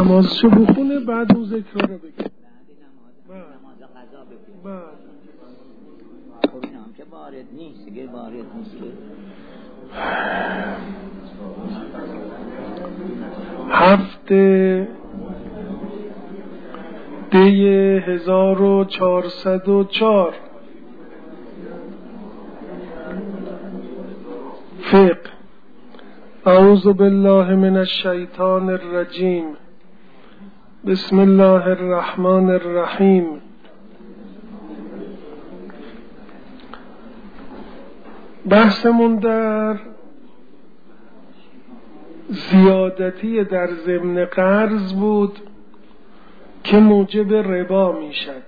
نمازشو بخونه بعد اون ذکر رو بگه. نماز قضا بگه. خب این هم که وارد نیست دیگه، وارد نیست که 7 دی 1404 فقه. اعوذ بالله من الشیطان الرجیم. بسم الله الرحمن الرحیم. بحثمون در زیادتی در ضمن قرض بود که موجب ربا میشد.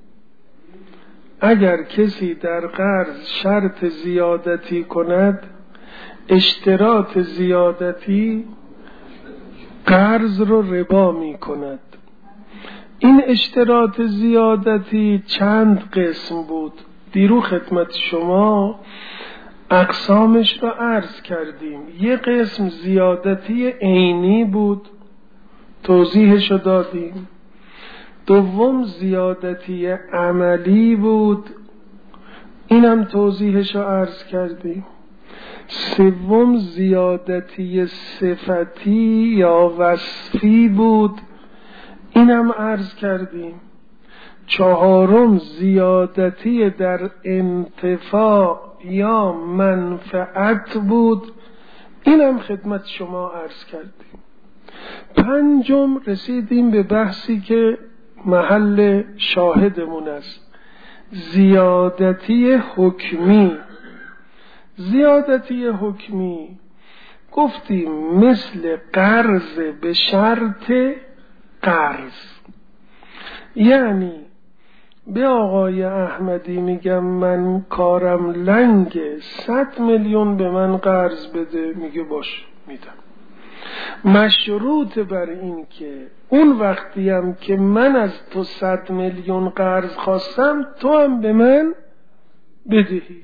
اگر کسی در قرض شرط زیادتی کند، اشتراط زیادتی قرض رو ربا می کند. این اشتراط زیادتی چند قسم بود. دیرو خدمت شما اقسامش را عرض کردیم. یک قسم زیادتی عینی بود، توضیحش رو دادیم. دوم زیادتی عملی بود، اینم توضیحش رو عرض کردیم. سوم زیادتی صفتی یا وصفی بود، اینم عرض کردیم. چهارم زیادتی در انتفاع یا منفعت بود، اینم خدمت شما عرض کردیم. پنجم رسیدیم به بحثی که محل شاهدمون است، زیادتی حکمی. زیادتی حکمی گفتیم مثل قرض به شرط قرض. یعنی به آقای احمدی میگم من کارم لنگه، 100 میلیون به من قرض بده، میگه باش میدم. مشروط بر این که اون وقتی هم که من از تو 100 میلیون قرض خواستم تو هم به من بدهی.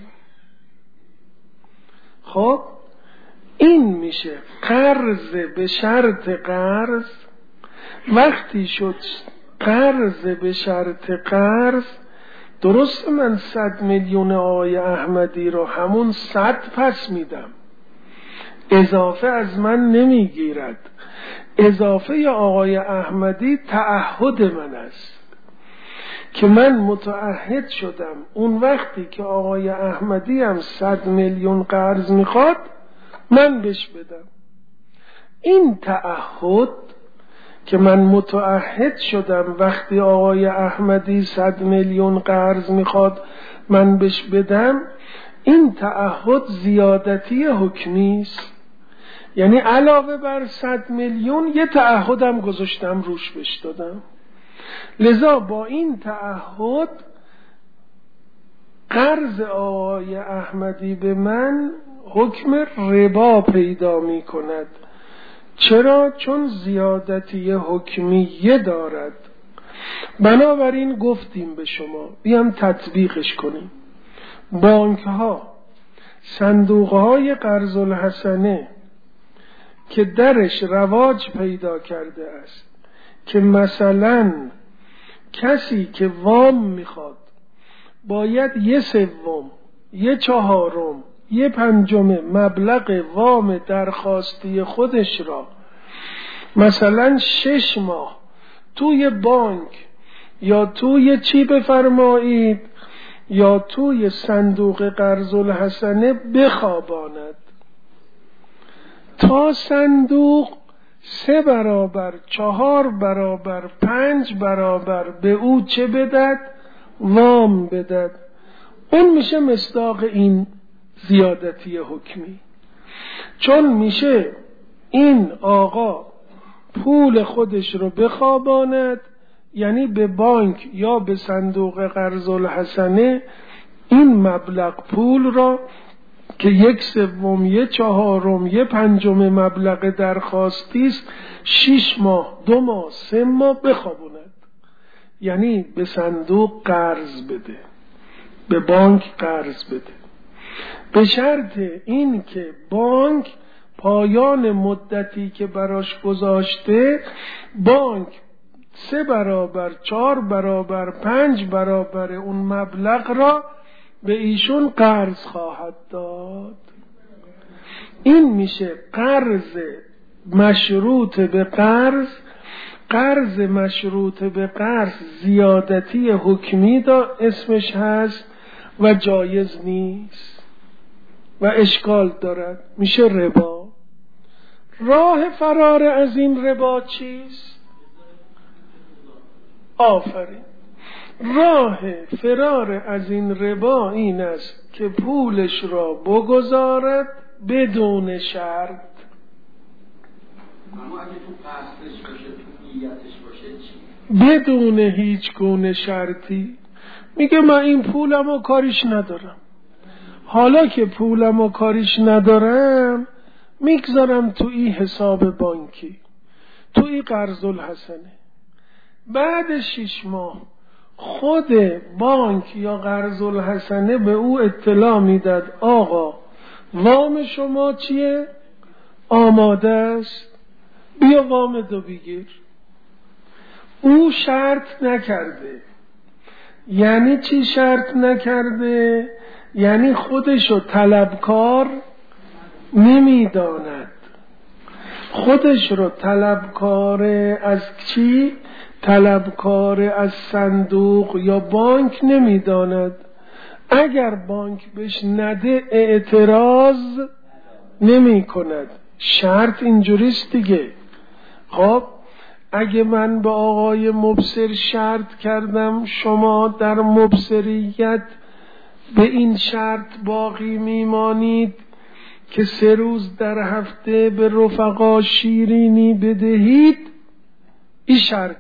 خب این میشه قرض به شرط قرض. وقتی شد قرض به شرط قرض، درست من 100 میلیون آقای احمدی رو همون 100 پس میدم، اضافه از من نمیگیرد. اضافه آقای احمدی تعهد من است که من متعهد شدم اون وقتی که آقای احمدی هم 100 میلیون قرض میخواد من بهش بدم. این تعهد که من متعهد شدم وقتی آقای احمدی 100 میلیون قرض میخواد من بهش بدم، این تعهد زیادتی حکمی است. یعنی علاوه بر 100 میلیون یه تعهدم گذاشتم روش بهش دادم. لذا با این تعهد قرض آقای احمدی به من حکم ربا پیدا می کند. چرا؟ چون زیادتی حکمیه دارد. بنابراین گفتیم به شما بیام تطبیقش کنیم. بانک ها صندوق های قرض الحسنه که درش رواج پیدا کرده است که مثلا کسی که وام میخواد باید 1/3 1/4 1/5 مبلغ وام درخواستی خودش را مثلا 6 ماه توی بانک یا توی چی بفرمایید یا توی صندوق قرض الحسنه بخواباند تا صندوق 3 برابر 4 برابر 5 برابر به او چه بدد؟ وام بدد. اون میشه مصداق این زیادتی حکمی. چون میشه این آقا پول خودش رو بخواباند، یعنی به بانک یا به صندوق قرض الحسنه این مبلغ پول را که 1/3 1/4 1/5 مبلغ درخواستی است 6 ماه 2 ماه 3 ماه بخواباند. یعنی به صندوق قرض بده، به بانک قرض بده، به شرط این که بانک پایان مدتی که براش گذاشته بانک 3 برابر 4 برابر 5 برابر اون مبلغ را به ایشون قرض خواهد داد. این میشه قرض مشروط به قرض. قرض مشروط به قرض زیادتی حکمی اسمش هست و جایز نیست و اشکال دارد، میشه ربا. راه فرار از این ربا چیست؟ آفرین. راه فرار از این ربا این است که پولش را بگذارد بدون شرط. اما اگه تو قصدش باشه، تو نیتش باشه چی؟ بدون هیچ گونه شرطی. میگه من این پولمو کاریش ندارم، حالا که پولمو کاریش ندارم میگذارم تو این حساب بانکی، تو این قرض الحسنه. بعد 6 ماه خود بانک یا قرض الحسنه به او اطلاع میداد آقا وام شما چیه؟ آماده است، بیا وام 2 بگیر. او شرط نکرده. یعنی چی شرط نکرده؟ یعنی خودشو طلبکار نمیداند. خودش رو طلبکار از چی؟ طلبکار از صندوق یا بانک نمیداند. اگر بانک بهش نده اعتراض نمی کند. شرط اینجوریست دیگه. خب اگه من به آقای مبصر شرط کردم شما در مبصریت به این شرط باقی میمانید که 3 روز در هفته به رفقا شیرینی بدهید، این شرط.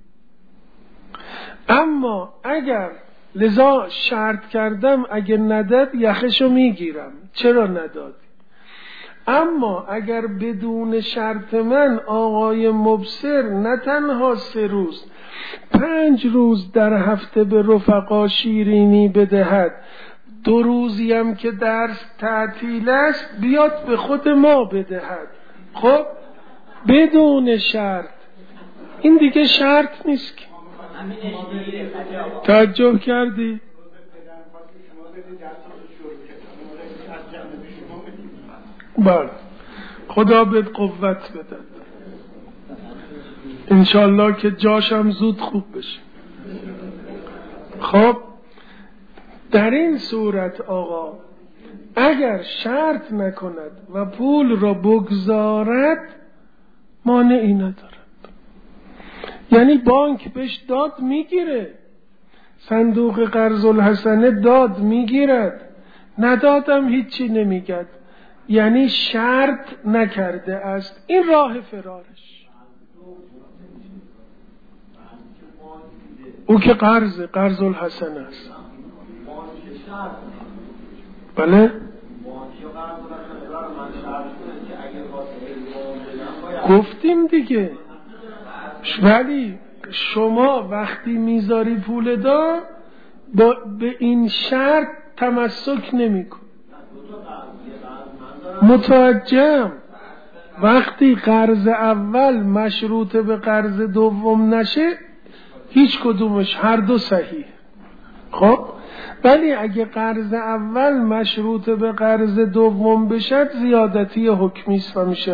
اما اگر لذا شرط کردم اگه نداد یخشو میگیرم، چرا نداد؟ اما اگر بدون شرط من آقای مبصر نه تنها 3 روز 5 روز در هفته به رفقا شیرینی بدهد، 2 روزی هم که درس تعطیل است بیاد به خود ما بدهد، خب بدون شرط، این دیگه شرط نیست که. تعجب کردی؟ بله خدا بهت قوت بده انشالله که جاشم زود خوب بشه. خب در این صورت آقا اگر شرط نکند و پول را بگذارد مانعی ندارد. یعنی بانک بهش داد میگیره، صندوق قرض الحسنه داد میگیرد، ندادم هیچی نمیگد، یعنی شرط نکرده است. این راه فرارش. او که قرض الحسنه است. بله گفتیم دیگه. ولی شما وقتی میذاری پول دا به این شرط تمسک نمی کن. متوجهم. وقتی قرض اول مشروط به قرض دوم نشه هیچ کدومش، هر دو صحیح. خب ولی اگه قرض اول مشروط به قرض دوم بشد زیادتی حکمی است و میشه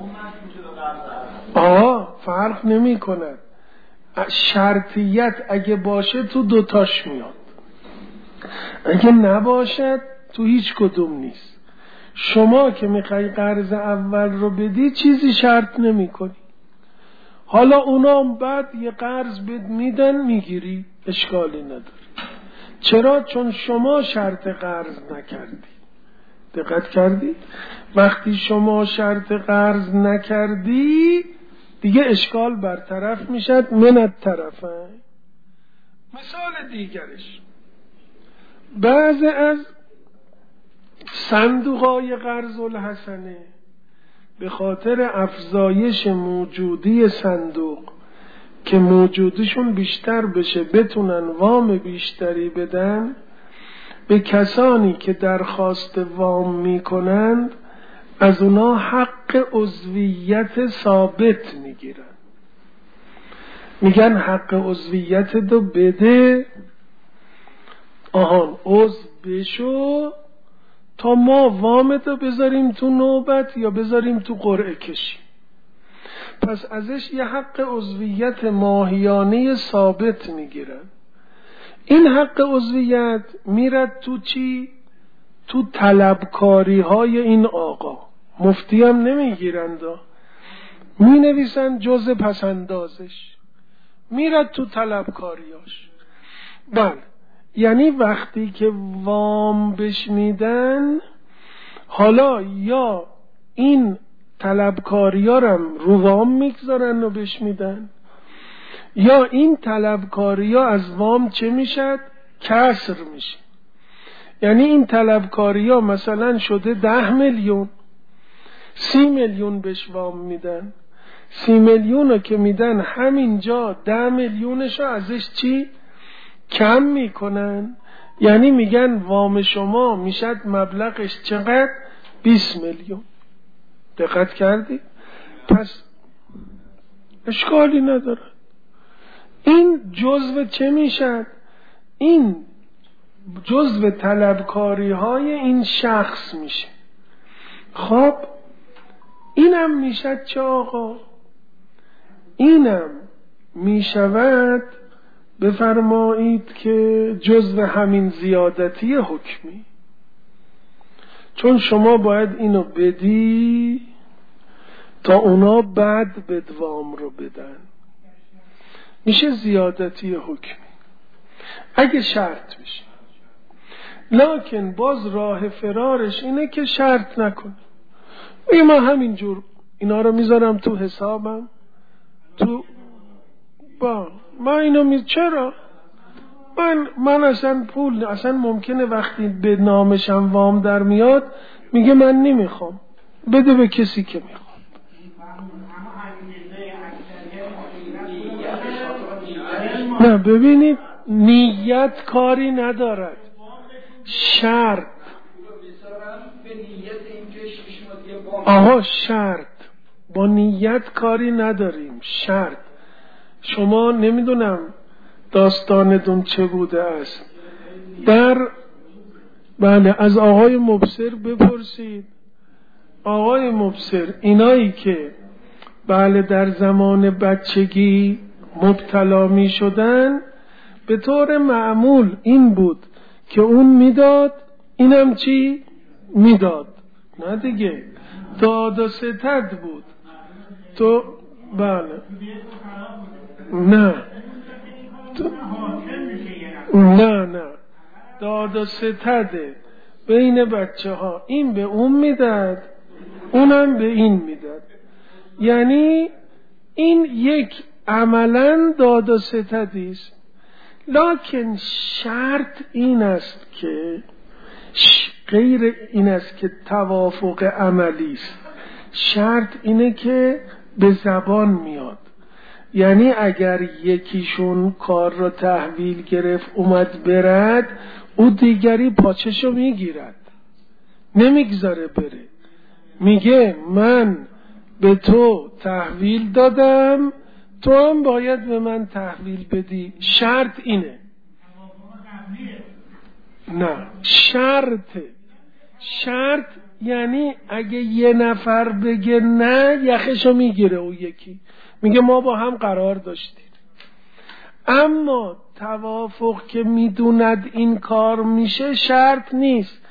ربا. فرق نمی کند. شرطیت اگه باشه تو دوتاش میاد، اگه نباشد تو هیچ کدوم نیست. شما که میخوای قرض اول رو بدی چیزی شرط نمی کنی، حالا اونا بعد یه قرض بد میدن میگیری، اشکالی نداره. چرا؟ چون شما شرط قرض نکردی. دقت کردی؟ وقتی شما شرط قرض نکردی دیگه اشکال برطرف میشد من الطرفین. مثال دیگرش، بعضی از صندوقای قرض الحسنه به خاطر افزایش موجودی صندوق که موجودشون بیشتر بشه بتونن وام بیشتری بدن، به کسانی که درخواست وام میکنند از اونا حق عضویت ثابت میگیرن. میگن حق عضویت دو بده، آهان عضو بشو تا ما وامتو بذاریم تو نوبت یا بذاریم تو قرعه کشی. پس ازش یه حق عضویت ماهیانه ثابت میگیرن. این حق عضویت میرد تو چی؟ تو طلبکاری های این آقا. مفتی هم نمیگیرند، می نویسن جز پسندازش، میرد تو طلبکاریاش. بله، یعنی وقتی که وام بش میدن، حالا یا این طلبکاریارم رو وام میگذارن و بش میدن، یا این طلبکاریا از وام چه میشد؟ کسر میشه. یعنی این طلبکاریا مثلا شده 10 میلیون، 30 میلیون بهش وام میدن، 30 میلیون رو که میدن همینجا 10 میلیونشو ازش چی؟ کم میکنن. یعنی میگن وام شما میشد مبلغش چقدر؟ 20 میلیون. دقت کردی؟ پس اشکالی نداره. این جزو چه میشد؟ این جزو طلبکاری های این شخص میشه. خب اینم میشد چه آقا؟ اینم میشود بفرمایید که جزو همین زیادتی حکمی، چون شما باید اینو بدی تا اونا بعد بدوام رو بدن، میشه زیادتی حکمی اگه شرط بشه. لکن باز راه فرارش اینه که شرط نکنه. من همینجور اینا رو میذارم تو حسابم، تو من اینو چرا؟ من اصلا پول، اصلا ممکنه وقتی به نامشم وام در میاد میگه من نمیخوام، بده به کسی که میخوام. نه ببینید، نیت کاری ندارد، شرط. آها شرط، با نیت کاری نداریم، شرط. شما نمیدونم داستانتون چه بوده است، بله از آقای مبصر بپرسید. آقای مبصر اینایی که بله در زمان بچگی مبتلا می شدن، به طور معمول این بود که اون میداد، اینم چی؟ میداد. نه دیگه، داد و ستد بود. تو بله نه نه داد و ستده بین بچه ها، این به اون میداد اونم به این میداد. یعنی این یک عملا داد و ستدیست. لکن شرط این است که غیر این است که توافق عملی است. شرط اینه که به زبان میاد. یعنی اگر یکیشون کار رو تحویل گرفت اومد برد، او دیگری پاچشو میگیرد، نمیگذاره بره، میگه من به تو تحویل دادم، تو هم باید به من تحویل بدی. شرط اینه. نه شرط یعنی اگه یه نفر بگه نه، یخشو میگیره او یکی، میگه ما با هم قرار داشتیم. اما توافق که میدوند این کار میشه شرط نیست.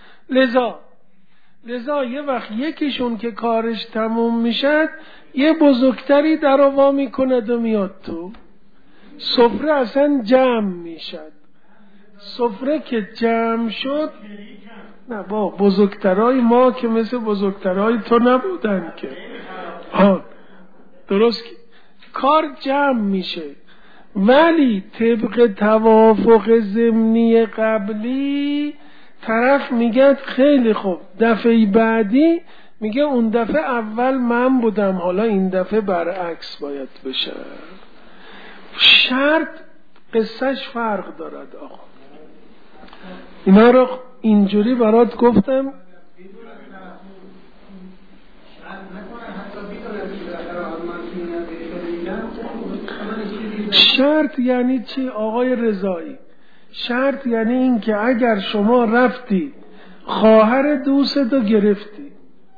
لذا یه وقت یکیشون که کارش تموم میشد، یه بزرگتری در آوا میکند و میاد تو سفره، اصلا جمع میشد. سفره که جمع شد، نه با بزرگترای ما که مثل بزرگترای تو نبودن که درست کار جمع میشه. ولی طبق توافق ضمنی قبلی طرف میگه خیلی خوب، دفعه بعدی میگه اون دفعه اول من بودم، حالا این دفعه برعکس باید بشه. شرط قصهش فرق دارد آقا. اینا رو اینجوری برات گفتم. شرط یعنی چی آقای رضایی؟ شرط یعنی این که اگر شما رفتی خواهر دوستتو گرفتی،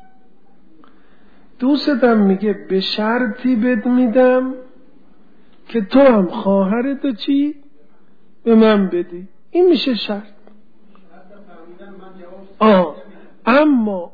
دوستم میگه به شرطی بد میدم که تو هم خواهرتو چی به من بدی، این میشه شرط. اما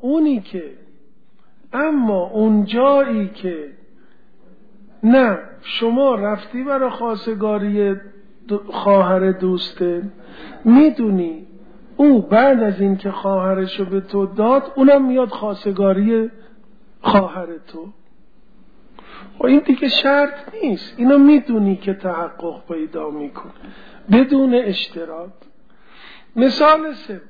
اون جایی که نه شما رفتی برای خواستگاری خواهر دوسته، میدونی او بعد از این که خواهرشو به تو داد اونم میاد خواستگاری خواهر تو، و این دیگه شرط نیست، اینو میدونی که تحقق پیدا میکنه بدون اشتراط. مثال 3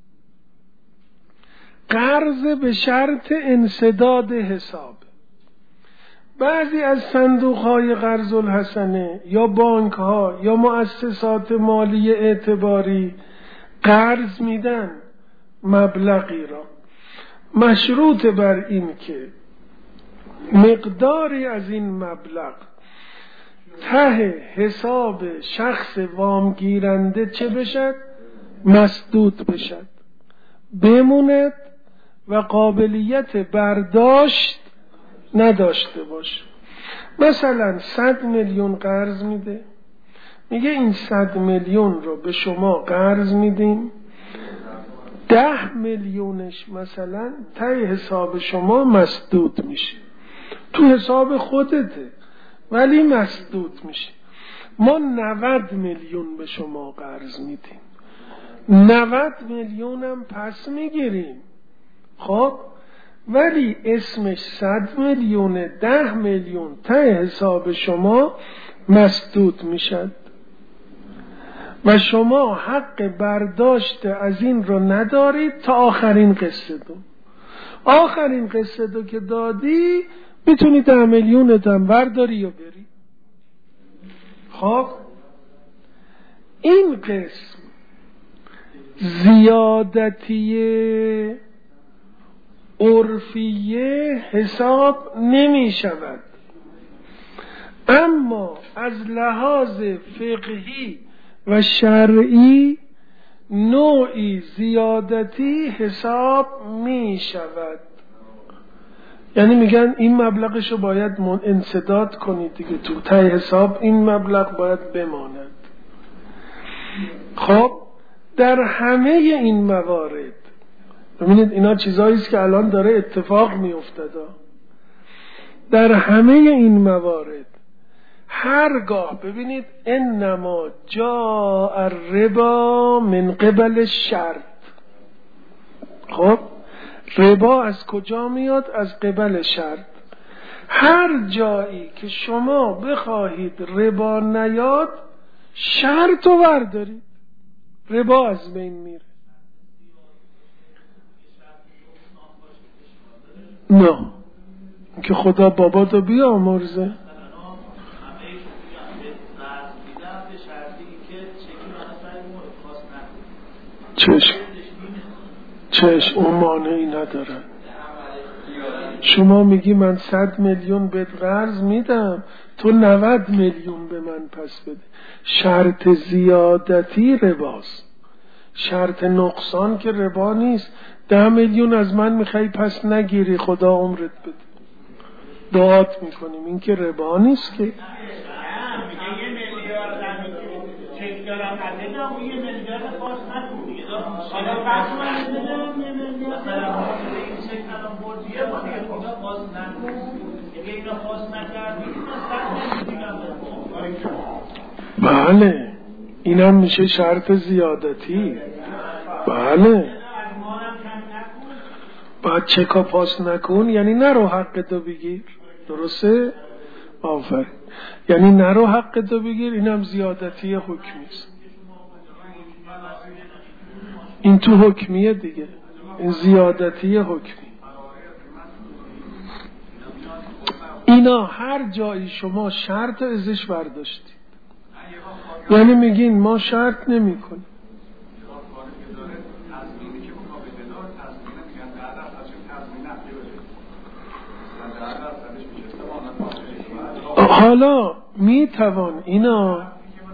قرض به شرط انسداد حساب. بعضی از صندوق‌های قرض الحسنه یا بانک‌ها یا مؤسسات مالی اعتباری قرض میدن مبلغی را، مشروط بر این که مقداری از این مبلغ ته حساب شخص وام گیرنده چه بشد؟ مسدود بشد، بموند و قابلیت برداشت نداشته باشه. مثلا 100 میلیون قرض میده، میگه این 100 میلیون رو به شما قرض میدیم، 10 میلیونش مثلا ته حساب شما مسدود میشه، تو حساب خودته ولی مسدود میشه. ما 90 میلیون به شما قرض میدیم، 90 میلیون هم پس میگیریم، خب ولی اسمش 100 میلیون، 10 میلیون ته حساب شما مسدود میشد و شما حق برداشت از این رو ندارید تا آخرین قسط دو. آخرین قسط دو که دادی میتونی 10 میلیونت هم برداری و بری. خب این قسم زیادتی عرفیه حساب نمی شود، اما از لحاظ فقهی و شرعی نوعی زیادتی حساب می شود. یعنی میگن این مبلغشو باید انسداد کنید دیگه، تو ته حساب این مبلغ باید بماند. خب در همه این موارد ببینید اینا چیزایی است که الان داره اتفاق میافتاد. در همه این موارد هرگاه ببینید انما جاء الربا من قبل الشرط. خب ربا از کجا میاد؟ از قبل شرط. هر جایی که شما بخواهید ربا نیاد شرط رو بردارید، ربا از بین میره. نه که خدا باباتو بیامرزه. چش اون مانعی ندارن. شما میگی من 100 میلیون بهت قرض میدم، تو 90 میلیون به من پس بده. شرط زیادتی رباست، شرط نقصان که ربا نیست. 10 میلیون از من میخوای پس نگیری، خدا عمرت بده، دعات میکنیم، این که ربا نیست که. بله اینم میشه شرط زیادتی. بله بعد چکا پاس نکن یعنی نرو حق تو بگیر، درسته؟ آفرین، یعنی نرو حق تو بگیر، اینم زیادتی حکمی است. این تو حکمیه دیگه، این زیادتی حکمی. اینا هر جایی شما شرط ازش برداشتید، یعنی میگین ما شرط نمی کنیم. حالا میتوان اینا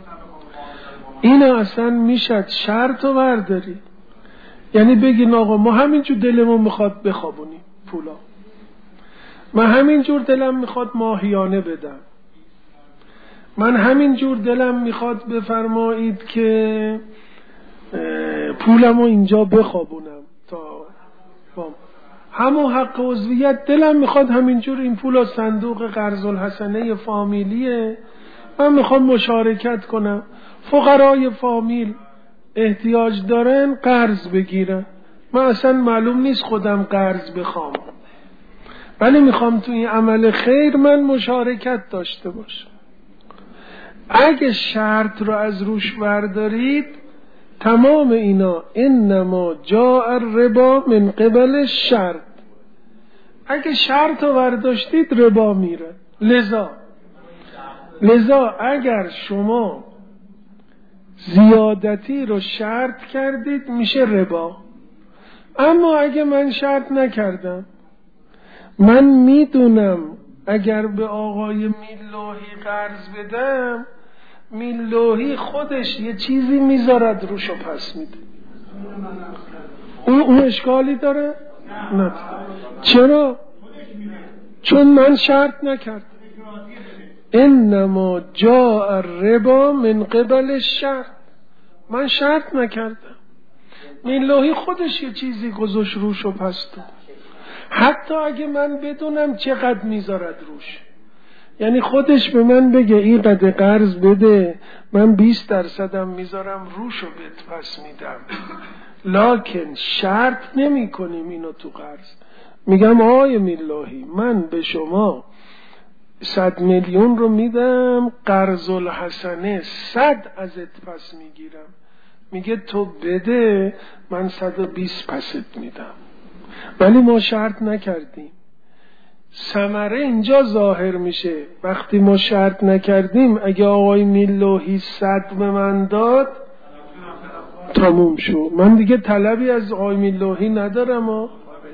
اصلا میشد شرط رو برداری، یعنی بگین آقا ما همینجور دلمون میخواد بخوابونیم پولا، من همینجور دلم میخواد ماهیانه بدم، من همینجور دلم میخواد بفرمایید که پولمو اینجا بخوابونم تا همون حق عضویت دلم میخواد همینجور این پولا صندوق قرض الحسنه فامیلیه، من میخوام مشارکت کنم، فقرای فامیل احتیاج دارن قرض بگیرن، من اصلا معلوم نیست خودم قرض بخوام، ولی میخوام تو این عمل خیر من مشارکت داشته باشم. اگه شرط رو از روش بردارید تمام اینا انما جاء الربا من قبل الشرط، اگه شرط رو برداشتید ربا میره. لذا اگر شما زیادتی رو شرط کردید میشه ربا. اما اگه من شرط نکردم، من میدونم اگر به آقای میلوحی قرض بدم میلوحی خودش یه چیزی میذارد روشو پس میده، اون اشکالی داره؟ نه. چرا؟ چون من شرط نکردم. انما جاء الربا من قبل الشرط، من شرط نکردم، میلوحی خودش یه چیزی گذاشت روشو پس داد، حتی اگه من بدونم چقدر میذارد روش، یعنی خودش به من بگه این قدر قرض بده من 20% میذارم روشو بهت پس میدم، لکن شرط نمی کنیم اینو تو قرض. میگم آقای میلوحی من به شما 100 میلیون رو میدم قرض الحسنه 100 ازت پس میگیرم، میگه تو بده من 120 پست میدم، ولی ما شرط نکردیم. ثمره اینجا ظاهر میشه وقتی ما شرط نکردیم. اگه آقای میلوحی 100 به من داد تموم شو، من دیگه طلبی از آقای میلوحی ندارم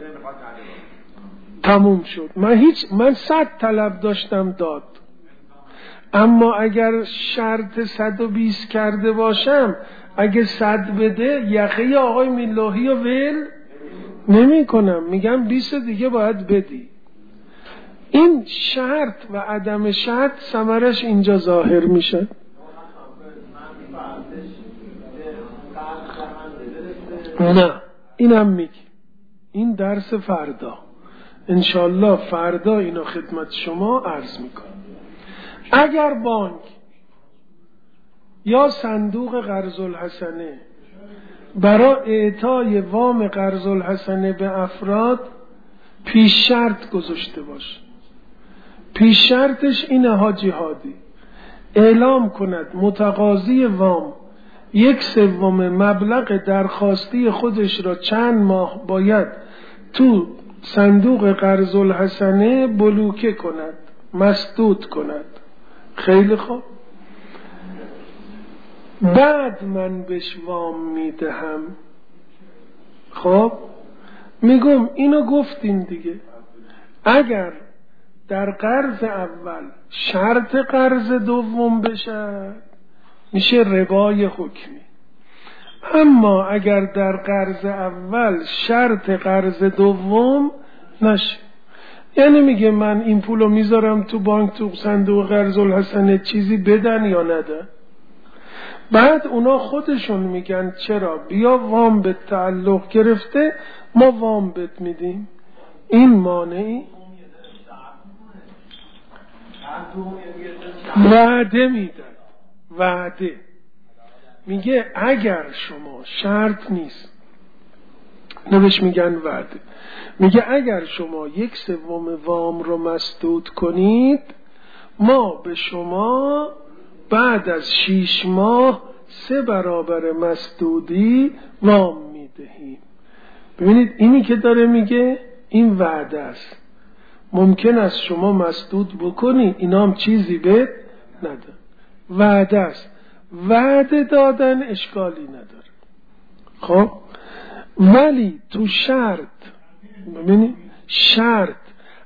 تموم شد. من 100 طلب داشتم داد، اما اگر شرط 120 کرده باشم اگه 100 بده یقه آقای میلوحی رو ول نمی کنم، میگم 20 دیگه باید بدی. این شرط و عدم شرط ثمرش اینجا ظاهر میشه. نه اینم میگی، این درس فردا انشالله فردا اینو خدمت شما عرض میکنم. اگر بانک یا صندوق قرض الحسنه برای اعطای وام قرض الحسنه به افراد پیش شرط گذاشته باشه، پیش شرطش اینه حاجی هادی اعلام کند متقاضی وام 1/3 مبلغ درخواستی خودش را چند ماه باید تو صندوق قرض الحسنه بلوکه کند، مسدود کند. خیلی خوب، بعد من بهش وام میدهم. خب میگم اینو گفتیم دیگه، اگر در قرض اول شرط قرض دوم بشه میشه ربای حکمی، اما اگر در قرض اول شرط قرض دوم نشه، یعنی میگه من این پولو میذارم تو بانک تو صندوق قرض الحسنه چیزی بدن یا ندن، بعد اونا خودشون میگن چرا بیا وام به تعلق گرفته ما وام بهت میدیم، این مانعی؟ وعده میدن، وعده میگه اگر شما شرط نیست نوش میگن وعده، میگه اگر شما 1/3 وام رو مسدود کنید ما به شما بعد از 6 ماه 3 برابر مسدودی وام میدهیم. ببینید اینی که داره میگه این وعده است، ممکن است شما مسدود بکنی اینا هم چیزی بهت ندن، وعده است، وعده دادن اشکالی نداره. خب ولی تو شرط، ببینید شرط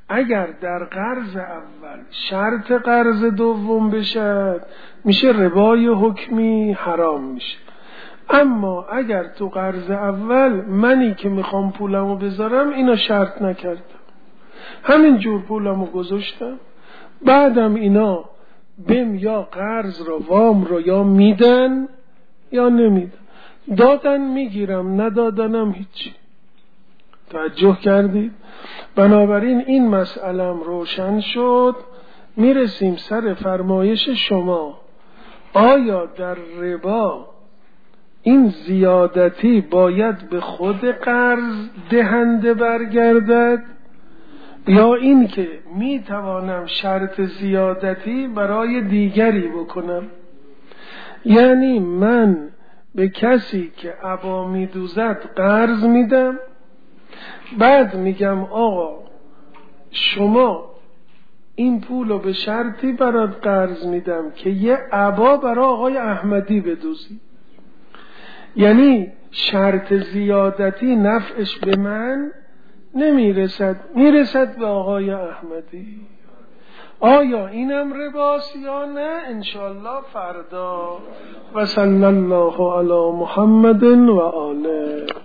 اگر در قرض اول شرط قرض دوم بشد میشه ربای حکمی حرام میشه. اما اگر تو قرض اول منی که میخوام پولمو بذارم اینا شرط نکردم، همین جور پولمو گذاشتم، بعدم اینا بهم یا قرض رو وام رو یا میدن یا نمیدن، دادن میگیرم، ندادنم هیچی. توجه کردید؟ بنابراین این مسئلم روشن شد. میرسیم سر فرمایش شما، آیا در ربا این زیادتی باید به خود قرض دهنده برگردد یا این که میتوانم شرط زیادتی برای دیگری بکنم؟ یعنی من به کسی که ابا میدوزد قرض میدم، بعد میگم آقا شما این پولو به شرطی برات قرض میدم که یه ابا برای آقای احمدی بدوزی. یعنی شرط زیادتی نفعش به من نمیرسد، میرسد به آقای احمدی. آیا اینم رباست یا نه؟ انشالله فردا. و صلی الله علی محمد و آله.